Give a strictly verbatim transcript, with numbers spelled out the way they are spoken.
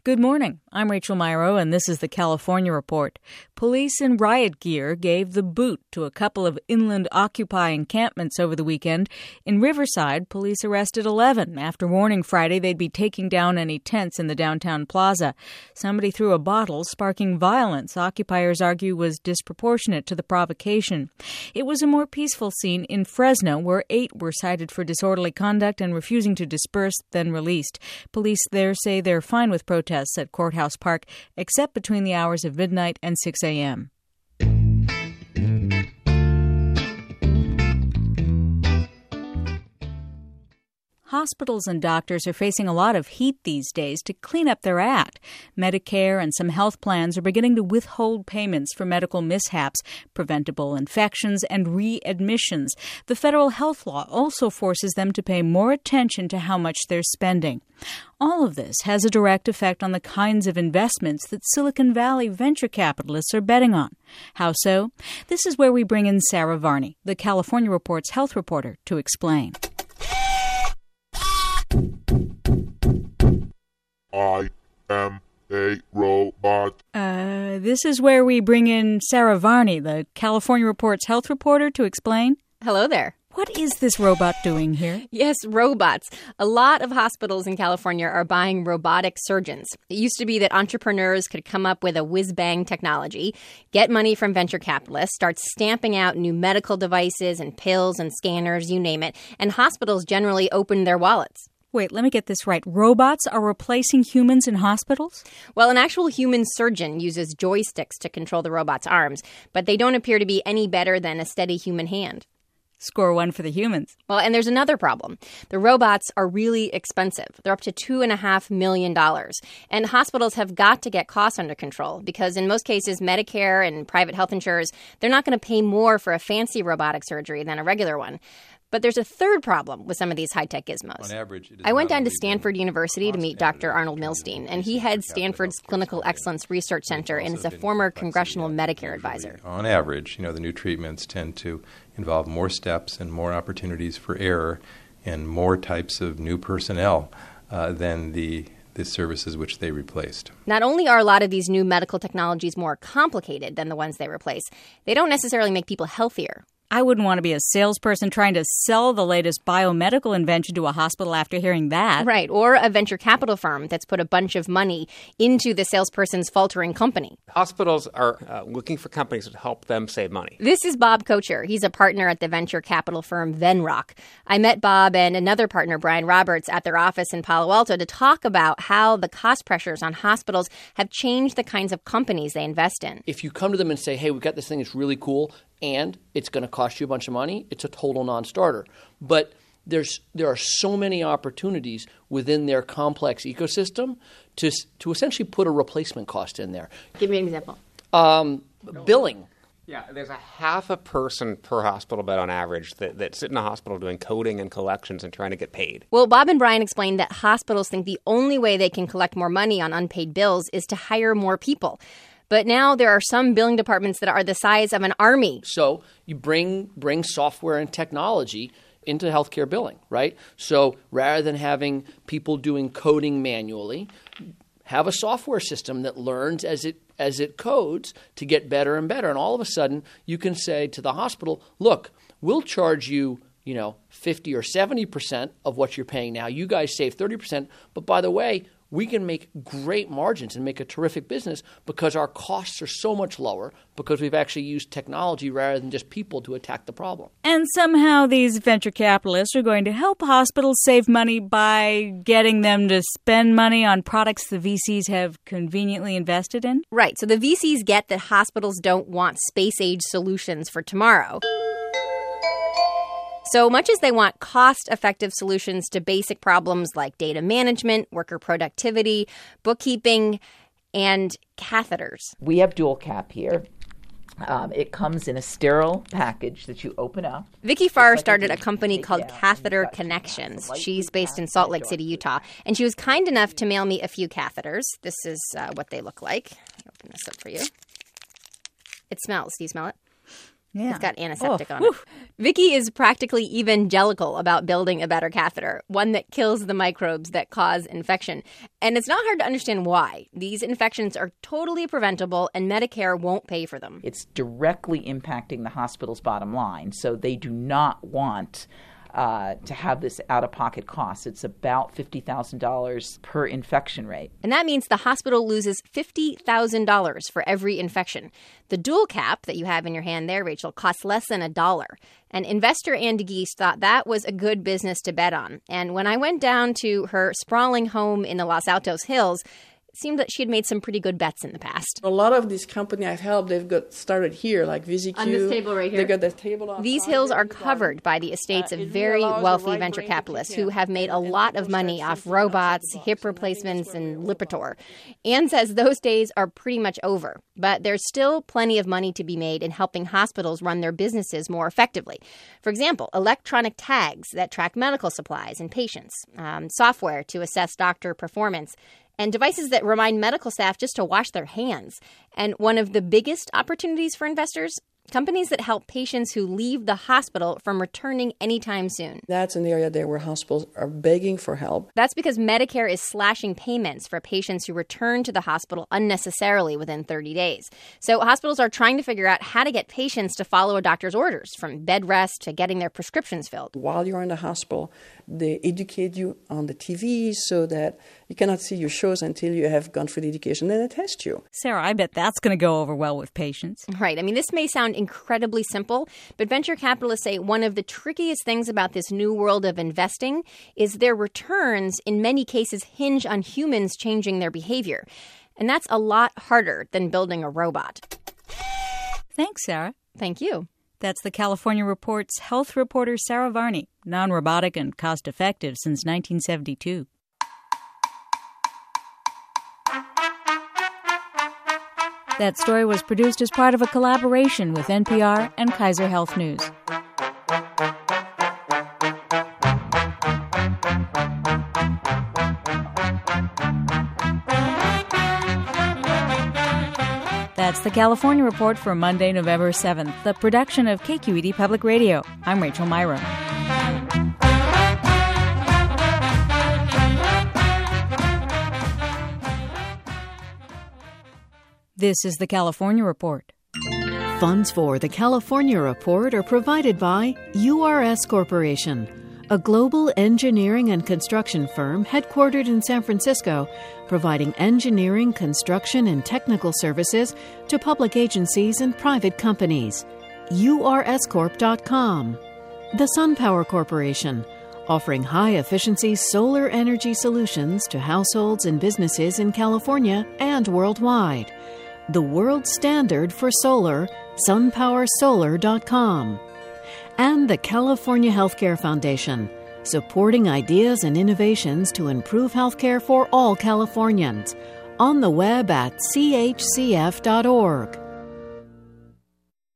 Good morning. I'm Rachel Myrow, and this is the California Report. Police in riot gear gave the boot to a couple of inland Occupy encampments over the weekend. In Riverside, police arrested eleven after warning Friday they'd be taking down any tents in the downtown plaza. Somebody threw a bottle, sparking violence occupiers argue was disproportionate to the provocation. It was a more peaceful scene in Fresno, where eight were cited for disorderly conduct and refusing to disperse, then released. Police there say they're fine with protests at Courthouse Park, except between the hours of midnight and six a.m. Hospitals and doctors are facing a lot of heat these days to clean up their act. Medicare and some health plans are beginning to withhold payments for medical mishaps, preventable infections, and readmissions. The federal health law also forces them to pay more attention to how much they're spending. All of this has a direct effect on the kinds of investments that Silicon Valley venture capitalists are betting on. How so? This is where we bring in Sarah Varney, the California Report's health reporter, to explain. I am a robot. Uh, this is where we bring in Sarah Varney, the California Report's health reporter, to explain. Hello there. What is this robot doing here? Yes, robots. A lot of hospitals in California are buying robotic surgeons. It used to be that entrepreneurs could come up with a whiz-bang technology, get money from venture capitalists, start stamping out new medical devices and pills and scanners, you name it, and hospitals generally opened their wallets. Wait, let me get this right. Robots are replacing humans in hospitals? Well, an actual human surgeon uses joysticks to control the robot's arms, but they don't appear to be any better than a steady human hand. Score one for the humans. Well, and there's another problem. The robots are really expensive. They're up to two point five million dollars. And hospitals have got to get costs under control because in most cases, Medicare and private health insurers, they're not going to pay more for a fancy robotic surgery than a regular one. But there's a third problem with some of these high-tech gizmos. On average, it is I went not down to only Stanford been University to meet Doctor cost-effective Arnold in terms Milstein, of and he research heads per capita Stanford's healthcare Clinical spending. Excellence Research Center and is Also a been former complexity congressional and Medicare usually, advisor. On average, you know, the new treatments tend to involve more steps and more opportunities for error and more types of new personnel uh, than the the services which they replaced. Not only are a lot of these new medical technologies more complicated than the ones they replace, they don't necessarily make people healthier. I wouldn't want to be a salesperson trying to sell the latest biomedical invention to a hospital after hearing that. Right, or a venture capital firm that's put a bunch of money into the salesperson's faltering company. Hospitals are uh, looking for companies that help them save money. This is Bob Kocher. He's a partner at the venture capital firm Venrock. I met Bob and another partner, Brian Roberts, at their office in Palo Alto to talk about how the cost pressures on hospitals have changed the kinds of companies they invest in. If you come to them and say, hey, we've got this thing that's really cool, and it's going to cost you a bunch of money, it's a total non-starter. But there's there are so many opportunities within their complex ecosystem to to essentially put a replacement cost in there. Give me an example. Um, billing. Yeah, there's a half a person per hospital bed on average that, that sit in a hospital doing coding and collections and trying to get paid. Well, Bob and Brian explained that hospitals think the only way they can collect more money on unpaid bills is to hire more people. But now there are some billing departments that are the size of an army. So you bring bring software and technology into healthcare billing, right? So rather than having people doing coding manually, have a software system that learns as it as it codes to get better and better. And all of a sudden, you can say to the hospital, look, we'll charge you, you know, fifty or seventy percent of what you're paying now. You guys save thirty percent. But by the way, we can make great margins and make a terrific business because our costs are so much lower because we've actually used technology rather than just people to attack the problem. And somehow these venture capitalists are going to help hospitals save money by getting them to spend money on products the V Cs have conveniently invested in? Right. So the V Cs get that hospitals don't want space-age solutions for tomorrow. So much as they want cost-effective solutions to basic problems like data management, worker productivity, bookkeeping, and catheters. We have dual cap here. Um, it comes in a sterile package that you open up. Vicky Farr started a company called Catheter Connections. She's based in Salt Lake City, Utah. And she was kind enough to mail me a few catheters. This is uh, what they look like. I'll open this up for you. It smells. Do you smell it? Yeah. It's got antiseptic Oh, on whew. it. Vicky is practically evangelical about building a better catheter, one that kills the microbes that cause infection. And it's not hard to understand why. These infections are totally preventable, and Medicare won't pay for them. It's directly impacting the hospital's bottom line, so they do not want Uh, to have this out-of-pocket cost. It's about fifty thousand dollars per infection rate. And that means the hospital loses fifty thousand dollars for every infection. The dual cap that you have in your hand there, Rachel, costs less than a dollar. And investor Andy Geese thought that was a good business to bet on. And when I went down to her sprawling home in the Los Altos Hills, it seemed that she had made some pretty good bets in the past. A lot of these companies I've helped, they've got started here, like VisiQ. On this table right here? They got that table on. These hills are covered by the estates of very wealthy venture capitalists who have made a lot of money off robots, hip replacements, and Lipitor. Anne says those days are pretty much over, but there's still plenty of money to be made in helping hospitals run their businesses more effectively. For example, electronic tags that track medical supplies and patients, um, software to assess doctor performance, and devices that remind medical staff just to wash their hands. And one of the biggest opportunities for investors, companies that help patients who leave the hospital from returning anytime soon. That's an area there where hospitals are begging for help. That's because Medicare is slashing payments for patients who return to the hospital unnecessarily within thirty days. So hospitals are trying to figure out how to get patients to follow a doctor's orders, from bed rest to getting their prescriptions filled. While you're in the hospital, they educate you on the T V so that you cannot see your shows until you have gone through the education, and they test you. Sarah, I bet that's going to go over well with patients. Right. I mean, this may sound incredibly simple, but venture capitalists say one of the trickiest things about this new world of investing is their returns in many cases hinge on humans changing their behavior. And that's a lot harder than building a robot. Thanks, Sarah. Thank you. That's the California Report's health reporter Sarah Varney, non-robotic and cost-effective since nineteen seventy-two. That story was produced as part of a collaboration with N P R and Kaiser Health News. That's the California Report for Monday, November seventh, the production of K Q E D Public Radio. I'm Rachel Myrow. This is the California Report. Funds for the California Report are provided by U R S Corporation, a global engineering and construction firm headquartered in San Francisco, providing engineering, construction, and technical services to public agencies and private companies. U R S corp dot com. The SunPower Corporation, offering high-efficiency solar energy solutions to households and businesses in California and worldwide. The world standard for solar, sun power solar dot com. And the California Healthcare Foundation, supporting ideas and innovations to improve healthcare for all Californians. On the web at c h c f dot org.